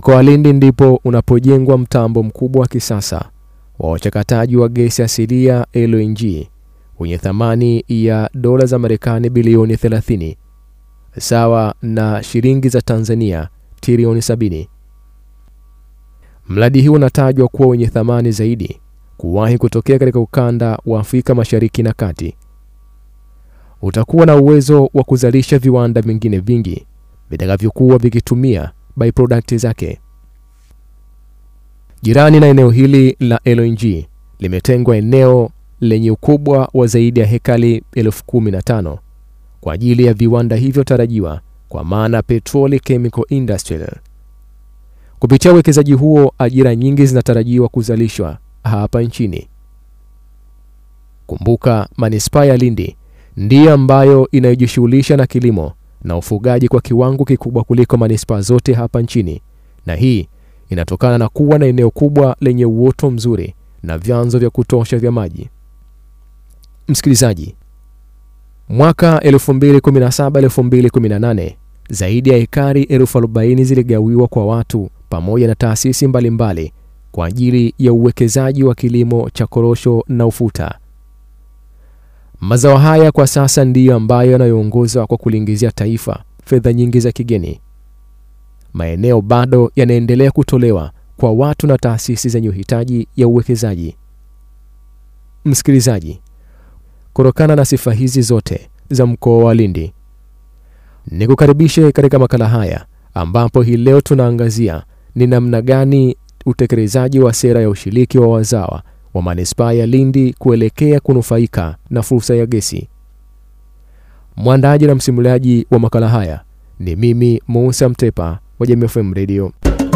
Mkoa wa Lindi ndipo unapojengwa mtambo mkubwa wa kisasa wa uchakataji wa gesi asilia LNG wenye thamani ya dola za Marekani bilioni 30 sawa na shilingi za Tanzania trilioni 70. Mradi huu unatajwa kuwa wenye thamani zaidi kuwahi kutokea katika ukanda wa Afrika Mashariki na Kati. Utakuwa na uwezo wa kuzalisha viwanda vingine vingi vitakavyokuwa vikitumia byproduct zake. Jirani na eneo hili la LNG limetengwa eneo lenye ukubwa wa zaidi ya hekari 15,000 kwa ajili ya viwanda hivyo tarajiwa, kwa maana Petrol Chemical Industry. Kupitia uwekezaji huo, ajira nyingi zinatarajiwa kuzalishwa hapa nchini. Kumbuka, manispaa ya Lindi ndiyo ambayo inayojishughulisha na kilimo na ufugaji kwa kiwango kikubwa kuliko manispaa zote hapa nchini, na hii inatokana na kuwa na eneo kubwa lenye uoto mzuri na vyanzo vya kutosha vya maji. Msikilizaji, mwaka 2017-2018 zaidi ya ekari 40,000 ziligawiwa kwa watu pamoja na taasisi mbalimbali kwa ajili ya uwekezaji wa kilimo cha korosho na ufuta. Mazao haya kwa sasa ndiyo ambayo yanayoongoza kwa kuliingizia taifa fedha nyingi za kigeni. Maeneo bado yanaendelea kutolewa kwa watu na taasisi zenye uhitaji ya uwekezaji. Msikilizaji, kutokana na sifa hizi zote za mkoa wa Lindi, nikukaribishe katika makala haya ambapo hii leo tunaangazia ni namna gani utekelezaji wa sera ya ushiriki wa wazawa wa manispaa ya Lindi kuelekea kunufaika na fursa ya gesi. Mwandaji na msimuliaji wa makala haya ni mimi Musa Mtepa wa Jamii FM Radio.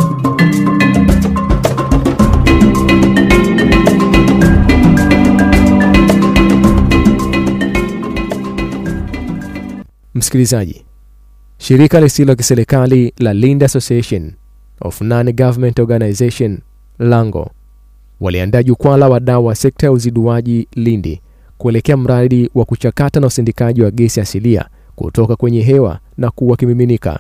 Msikilizaji, shirika lisilo la kiserikali la Lindi Association of Non-Government Organization Lango waliandaa jukwaa la wadau wa sekta ya uziduaji Lindi kuelekea mradi wa kuchakata na usindikaji wa gesi asilia kutoka kwenye hewa na kuwa kimiminika.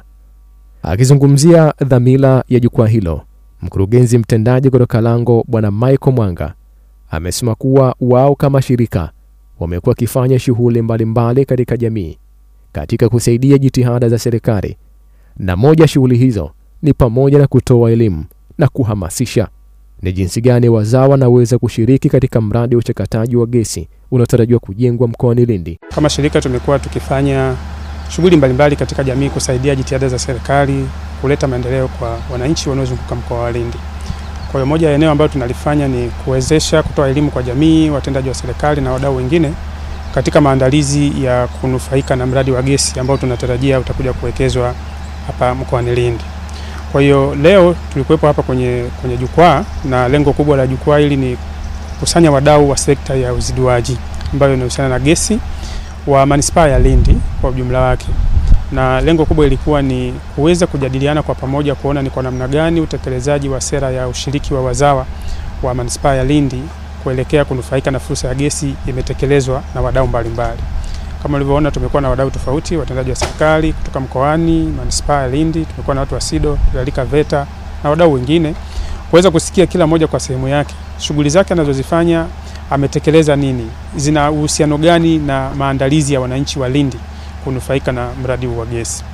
Akizungumzia dhamira ya jukwaa hilo, mkurugenzi mtendaji kutoka Lango Bwana Michael Mwanga amesema kuwa wao kama shirika wamekuwa kifanya shughuli mbalimbali katika jamii katika kusaidia jitihada za serikali, na moja shughuli hizo ni pamoja na kutoa elimu na kuhamasisha ni jinsi gani wazawa wanaweza kushiriki katika mradi wa uchakataji wa gesi unaotarajiwa kujengwa mkoani Lindi. Kama shirika tumekuwa tukifanya shughuli mbalimbali katika jamii kusaidia jitihada za serikali kuleta maendeleo kwa wananchi wanaozunguka mkoa wa Lindi. Kwa hiyo moja ya eneo ambalo tunalifanya ni kuwezesha kutoa elimu kwa jamii, watendaji wa serikali na wadau wengine katika maandalizi ya kunufaika na mradi wa gesi ambao tunatarajia utakuja kuwekezwa hapa mkoani Lindi. Kwa hiyo leo tulikuwepo hapa kwenye jukwaa, na lengo kubwa la jukwaa hili ni kukusanya wadau wa sekta ya uziduaji ambayo inahusiana na gesi wa manispaa ya Lindi kwa ujumla wake. Na lengo kubwa ilikuwa ni kuweza kujadiliana kwa pamoja kuona ni kwa namna gani utekelezaji wa sera ya ushiriki wa wazawa wa manispaa ya Lindi kuelekea kunufaika na fursa ya gesi imetekelezwa na wadau mbalimbali. Kama ulivyoona, tumekuwa na wadau tofauti, watendaji wa serikali kutoka mkoani, manispaa ya Lindi, tumekuwa na watu wa SIDO, Galika VETA na wadau wengine, kuweza kusikia kila moja kwa sehemu yake, shughuli zake anazozifanya, ametekeleza nini, zina uhusiano gani na maandalizi ya wananchi wa Lindi kunufaika na mradi wa gesi.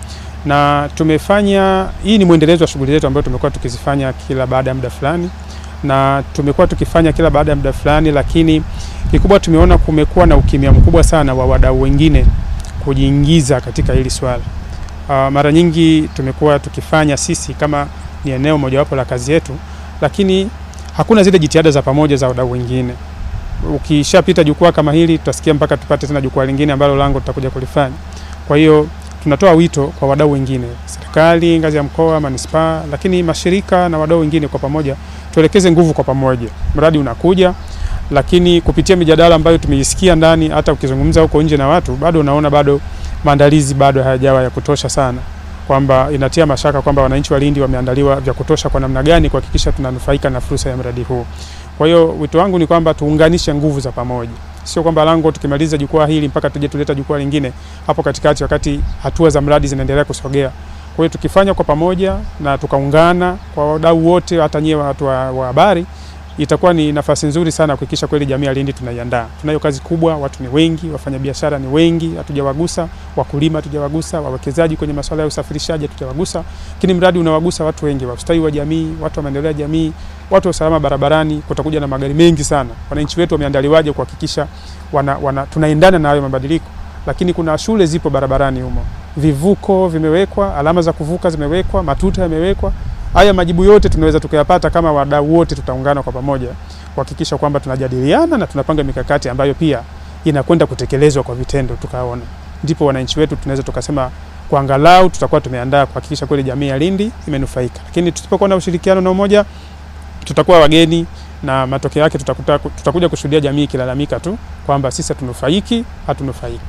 Na tumefanya, hii ni muendelezo wa shughuli zetu ambazo tumekuwa tukizifanya kila baada ya muda fulani, na tumekuwa tukifanya kila baada ya muda fulani, lakini kikubwa tumeona kumekuwa na ukimya mkubwa sana wa wadau wengine kujiingiza katika hili swala. Mara nyingi tumekuwa tukifanya sisi kama ni eneo mojawapo la kazi yetu, lakini hakuna zile jitihada za pamoja za wadau wengine. Ukishapita jukwaa kama hili, tutasikia mpaka tupate tena jukwaa lingine ambalo Lango tutakuja kulifanya. Kwa hiyo tunatoa wito kwa wadau wengine, serikali ngazi ya mkoa, manispaa, lakini mashirika na wadau wengine kwa pamoja tuelekeze nguvu kwa pamoja. Mradi unakuja, lakini kupitia mijadala ambayo tumeisikia ndani, hata ukizungumza huko nje na watu, bado unaona bado maandalizi bado hayajawa ya kutosha sana, kwamba inatia mashaka kwamba wananchi wa Lindi wameandaliwa vya kutosha kwa namna gani kuhakikisha tunanufaika na fursa ya mradi huu. Kwa hiyo wito wangu ni kwamba tuunganishe nguvu za pamoja. Sio kwamba Lango tukimaliza jukwaa hili mpaka tuje tuleta jukwaa lingine hapo katikati wakati hatua za mradi zinaendelea kusogea. Kwa hiyo tukifanya kwa pamoja na tukaungana kwa wadau wote, hata nyewe watu wa habari, itakuwa ni nafasi nzuri sana kuhakikisha kweli jamii ya Lindi tunaiandaa. Tunayo kazi kubwa, watu ni wengi, wafanyabiashara ni wengi, hatujawagusa, wakulima hatujawagusa, wawekezaji kwenye masuala ya usafirishaji hatujawagusa. Lakini mradi unawagusa watu wengi, ustawi wa jamii, watu wa maendeleo ya jamii, watu wa usalama barabarani, kutakuja na magari mengi sana. Wananchi wetu wameandaliwaje kuhakikisha tunaendana na hayo mabadiliko. Lakini kuna shule zipo barabarani humo, vivuko vimewekwa, alama za kuvuka zimewekwa, matuta yamewekwa. Haya majibu yote tunaweza tukayapata kama wadau wote tutaungana kwa pamoja kuhakikisha kwamba tunajadiliana na tunapanga mikakati ambayo pia inakwenda kutekelezwa kwa vitendo tukaona. Ndipo wananchi wetu tunaweza tukasema kwa angalau tutakuwa tumeandaa kuhakikisha kweli jamii ya Lindi imenufaika. Lakini tusipokuwa na ushirikiano na umoja, tutakuwa wageni na matokeo yake tutakuja kushuhudia jamii ikilalamika tu kwamba sisi hatunufaiki.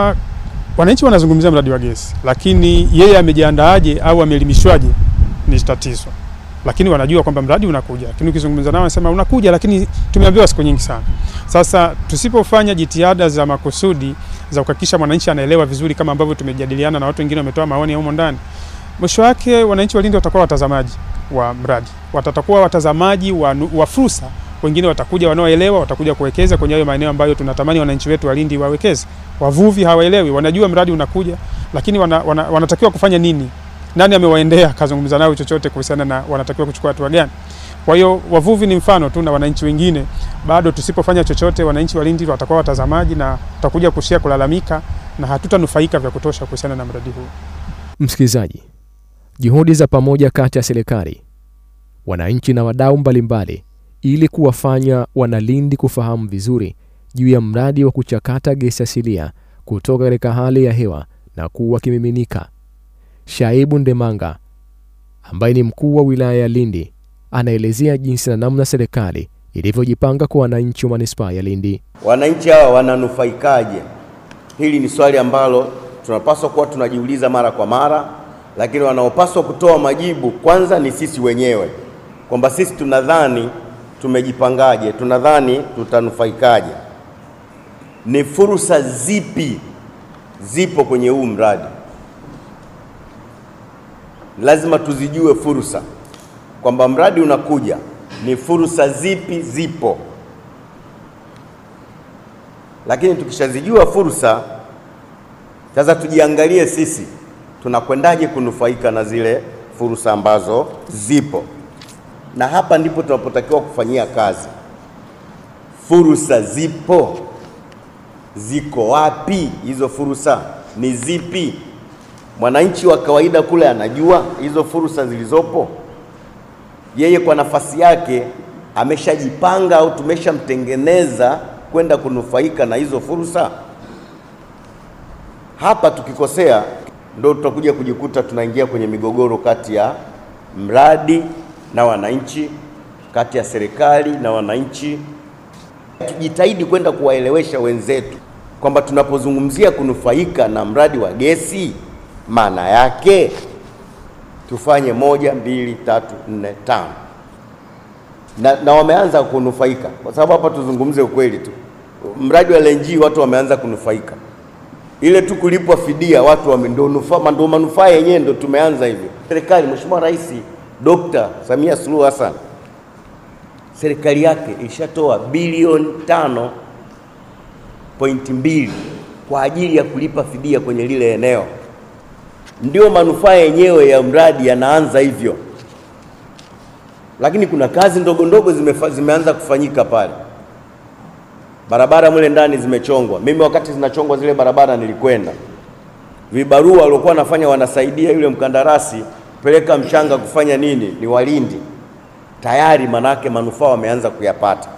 Wananchi wanazungumzia mradi wa gesi, lakini yeye amejiandaaje au ameelimishwaje ni tatizo. Lakini wanajua kwamba mradi unakuja. Lakini ukizungumza nao wanasema unakuja, lakini tumeambiwa siku nyingi sana. Sasa tusipofanya jitihada za makusudi za kuhakikisha mwananchi anaelewa vizuri kama ambavyo tumejadiliana na watu wengine wametoa maoni huko ndani, mwisho wake wananchi wa Lindi watakuwa watazamaji wa mradi. Watakuwa watazamaji wa fursa. Wengine watakuja wanaoelewa, watakuja kuwekeza kwenye hayo maeneo ambayo tunatamani wananchi wetu wa Lindi wawekeze. Wavuvi hawaelewi, wanajua mradi unakuja, lakini wanatakiwa kufanya nini? Nani amewaendea kazungumza nao chochote kuhusiana na wanatakiwa kuchukua hatua gani? Kwa hiyo wavuvi ni mfano tu, na wananchi wengine bado tusipofanya chochote, wananchi wa Lindi watakuwa watazamaji na watakuja kushia kulalamika na hatutanufaika vya kutosha kuhusiana na mradi huu. Msikilizaji, juhudi za pamoja kati ya serikali, wananchi na wadau mbalimbali ili kuwafanya Wanalindi kufahamu vizuri juu ya mradi wa kuchakata gesi asilia kutoka katika hali ya hewa na kuwa kimiminika. Shaibu Ndemanga, ambaye ni mkuu wa wilaya ya Lindi, anaelezea jinsi na namna serikali ilivyojipanga kwa wananchi wa manispaa ya Lindi. Wananchi hawa wananufaikaje? Hili ni swali ambalo tunapaswa kuwa tunajiuliza mara kwa mara, lakini wanaopaswa kutoa majibu kwanza ni sisi wenyewe, kwamba sisi tunadhani tumejipangaje, tunadhani tutanufaikaje, ni fursa zipi zipo kwenye huu mradi. Lazima tuzijue fursa, kwamba mradi unakuja, ni fursa zipi zipo. Lakini tukishazijua fursa, sasa tujiangalie sisi tunakwendaje kunufaika na zile fursa ambazo zipo. Na hapa ndipo tunapotakiwa kufanyia kazi. Fursa zipo, ziko wapi? Hizo fursa ni zipi? Mwananchi wa kawaida kule anajua hizo fursa zilizopo? Yeye kwa nafasi yake ameshajipanga au tumeshamtengeneza kwenda kunufaika na hizo fursa? Hapa tukikosea ndio tutakuja kujikuta tunaingia kwenye migogoro kati ya mradi na wananchi, kati ya serikali na wananchi. Tujitahidi kwenda kuwaelewesha wenzetu kwamba tunapozungumzia kunufaika na mradi wa gesi, maana yake tufanye 1, 2, 3, 4, 5. Na wameanza kunufaika, kwa sababu hapa tuzungumze ukweli tu. Mradi wa LNG watu wameanza kunufaika. Ile tu kulipwa fidia watu ndo manufaa yenyewe ndo tumeanza hivyo. Serikali, Mheshimiwa Rais Dr. Samia Suluhu Hassan, serikali yake ilishatoa bilioni 5.2 kwa ajili ya kulipa fidia kwenye lile eneo. Ndio manufaa yenyewe ya mradi yanaanza hivyo. Lakini kuna kazi ndogo ndogo zimeanza kufanyika pale. Barabara mule ndani zimechongwa. Mimi wakati zinachongwa zile barabara nilikwenda. Vibarua walikuwa wanafanya wanasaidia yule mkandarasi peleka mchanga kufanya nini? Ni Walindi. Tayari manake manufaa wameanza kuyapata.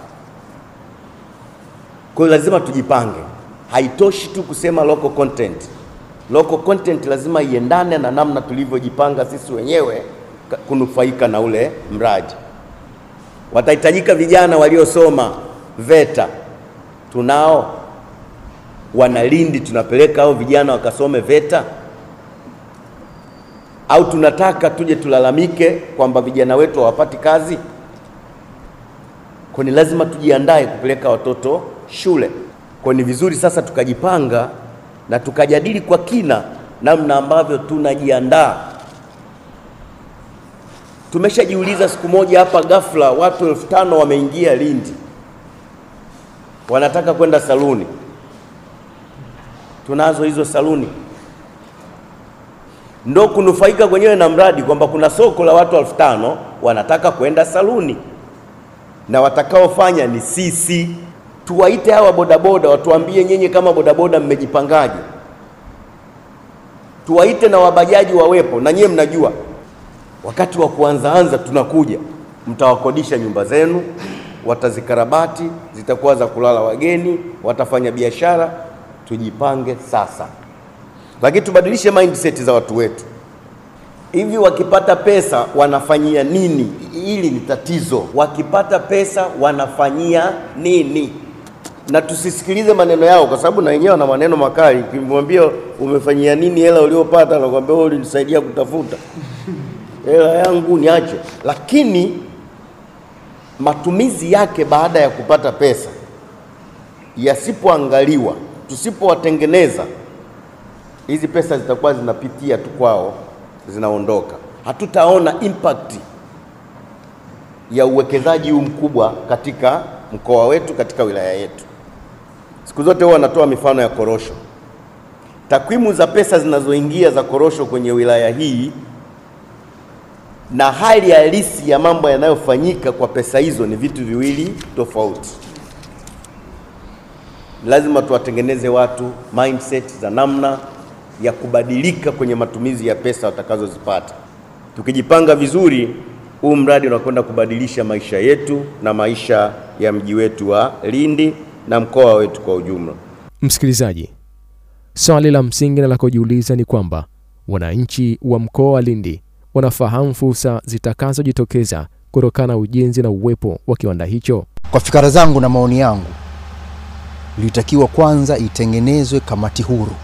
Kwa hiyo lazima tujipange. Haitoshi tu kusema local content. Local content lazima iendane na namna tulivyojipanga sisi wenyewe kunufaika na ule mradi. Watahitajika vijana waliosoma VETA. Tunao Wanalindi tunapeleka hao vijana wakasome VETA? Au tunataka tuje tulalamike kwamba vijana wetu hawapati kazi? Kwa ni lazima tujiandae kupeleka watoto shule. Kwa ni vizuri sasa tukajipanga na tukajadili kwa kina namna ambavyo tunajiandaa Tumeshajiuliza siku moja hapa ghafla watu 5,000 wameingia Lindi, wanataka kwenda saluni. Tunazo hizo saluni, ndo kunufaika kwenyewe na mradi kwamba kuna soko la watu 5,000 wanataka kwenda saluni, na watakaofanya ni sisi. Tuwaite hawa bodaboda watuambie nyenye kama bodaboda mmejipangaje. Tuwaite na wabajaji wawepo, na nyewe mnajua wakati wa kuanza tunakuja, mtawakodisha nyumba zenu, watazikarabati, zitakuwa za kulala wageni, watafanya biashara. Tujipange sasa, lakini tubadilishe mindset za watu wetu. Hivi wakipata pesa wanafanyia nini? Hili ni tatizo. Wakipata pesa wanafanyia nini? Na tusisikilize maneno yao, kwa sababu na wenyewe wana maneno makali. Ukimwambia umefanyia nini hela uliopata, anakuambia wewe ulinisaidia kutafuta hela yangu niache. Lakini matumizi yake baada ya kupata pesa yasipoangaliwa, tusipowatengeneza, hizi pesa zitakuwa zinapitia tu kwao, zinaondoka. Hatutaona impact ya uwekezaji huu mkubwa katika mkoa wetu, katika wilaya yetu. Siku zote huwa natoa mifano ya korosho. Takwimu za pesa zinazoingia za korosho kwenye wilaya hii na hali halisi ya mambo yanayofanyika kwa pesa hizo ni vitu viwili tofauti. Lazima tuwatengeneze watu mindset za namna ya kubadilika kwenye matumizi ya pesa watakazozipata. Tukijipanga vizuri, huu mradi unakwenda kubadilisha maisha yetu na maisha ya mji wetu wa Lindi na mkoa wetu kwa ujumla. Msikilizaji, swali la msingi na la kujiuliza ni kwamba wananchi wa mkoa wa Lindi wanafahamu fursa zitakazojitokeza kutokana na ujenzi na uwepo wa kiwanda hicho. Kwa fikra zangu na maoni yangu, litakiwa kwanza itengenezwe kamati huru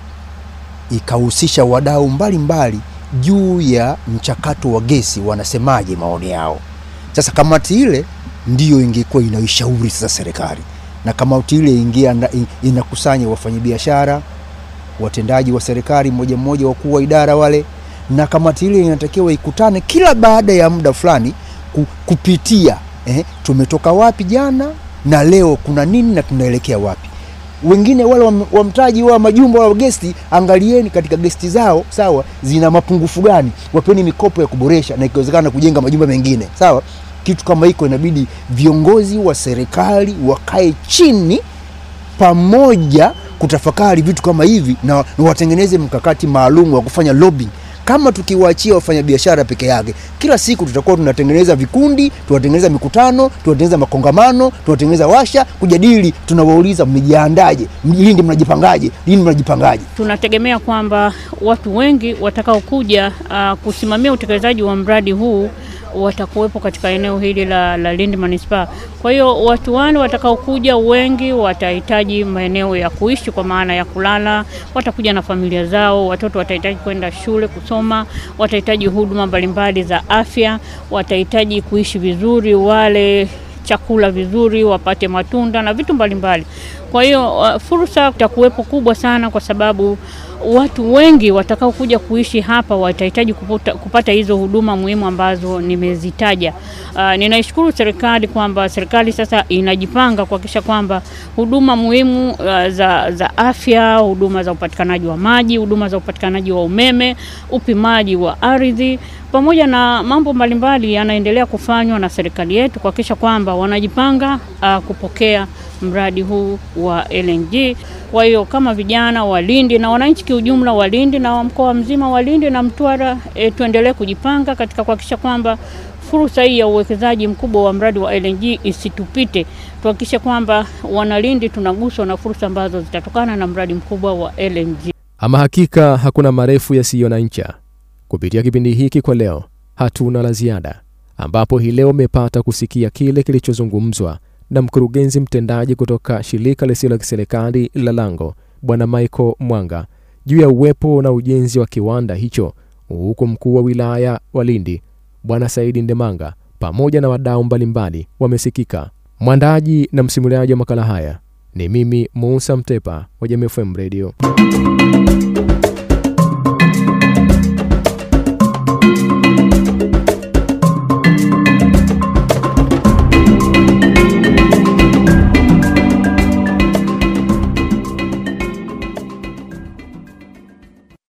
ikahusisha wadau mbalimbali juu ya mchakato wa gesi, wanasemaje maoni yao. Sasa kamati ile ndiyo ingekuwa inaishauri sasa serikali, na kamati ile inakusanya wafanyabiashara, watendaji wa serikali mmoja wakuu wa idara wale, na kamati ile inatakiwa ikutane kila baada ya muda fulani kupitia tumetoka wapi jana na leo kuna nini na tunaelekea wapi. Wengine wale wa mtaji wa majumba wa gesti, angalieni katika gesti zao, sawa, zina mapungufu gani, wapeni mikopo ya kuboresha na ikiwezekana kujenga majumba mengine, sawa. Kitu kama hiko inabidi viongozi wa serikali wakae chini pamoja kutafakari vitu kama hivi na watengeneze mkakati maalum wa kufanya lobbying. Kama tukiwaachia wafanyabiashara peke yake, kila siku tutakuwa tunatengeneza vikundi, tunatengeneza mikutano, tunatengeneza makongamano, tunatengeneza washa kujadili, tunawauliza mmejiandaje, Lindi mnajipangaje, Lindi mnajipangaje. Tunategemea kwamba watu wengi watakao kuja kusimamia utekelezaji wa mradi huu watakuwepo katika eneo hili la Lindi Manispaa. Kwa hiyo watu wale watakao kuja wengi watahitaji maeneo ya kuishi, kwa maana ya kulala, watakuja na familia zao, watoto watahitaji kwenda shule kusoma, watahitaji huduma mbalimbali za afya, watahitaji kuishi vizuri, wale chakula vizuri, wapate matunda na vitu mbalimbali. Kwa hiyo fursa itakuwepo kubwa sana, kwa sababu watu wengi watakao kuja kuishi hapa watahitaji kupata hizo huduma muhimu ambazo nimezitaja. Ninaishukuru serikali kwamba serikali sasa inajipanga kuhakikisha kwamba huduma muhimu za afya, huduma za upatikanaji wa maji, huduma za upatikanaji wa umeme, upimaji wa ardhi, pamoja na mambo mbalimbali yanaendelea kufanywa na serikali yetu kuhakikisha kwamba wanajipanga kupokea mradi huu wa LNG. Kwa hiyo kama vijana wa Lindi na wananchi kiujumla wa Lindi na mkoa mzima wa Lindi na Mtwara, tuendelee kujipanga katika kuhakikisha kwamba fursa hii ya uwekezaji mkubwa wa mradi wa LNG isitupite. Tuhakikishe kwamba wana Lindi tunaguswa na fursa ambazo zitatokana na mradi mkubwa wa LNG. Ama hakika hakuna marefu yasiyo na ncha. Kupitia kipindi hiki kwa leo, hatuna la ziada, ambapo hii leo umepata kusikia kile kilichozungumzwa na mkurugenzi mtendaji kutoka shirika lisilo la kiserikali la Lango, Bwana Michael Mwanga, juu ya uwepo na ujenzi wa kiwanda hicho, huku mkuu wa wilaya wa Lindi Bwana Saidi Ndemanga pamoja na wadau mbalimbali wamesikika. Mwandaji na msimuliaji wa makala haya ni mimi Musa Mtepa wa Jamii FM Radio.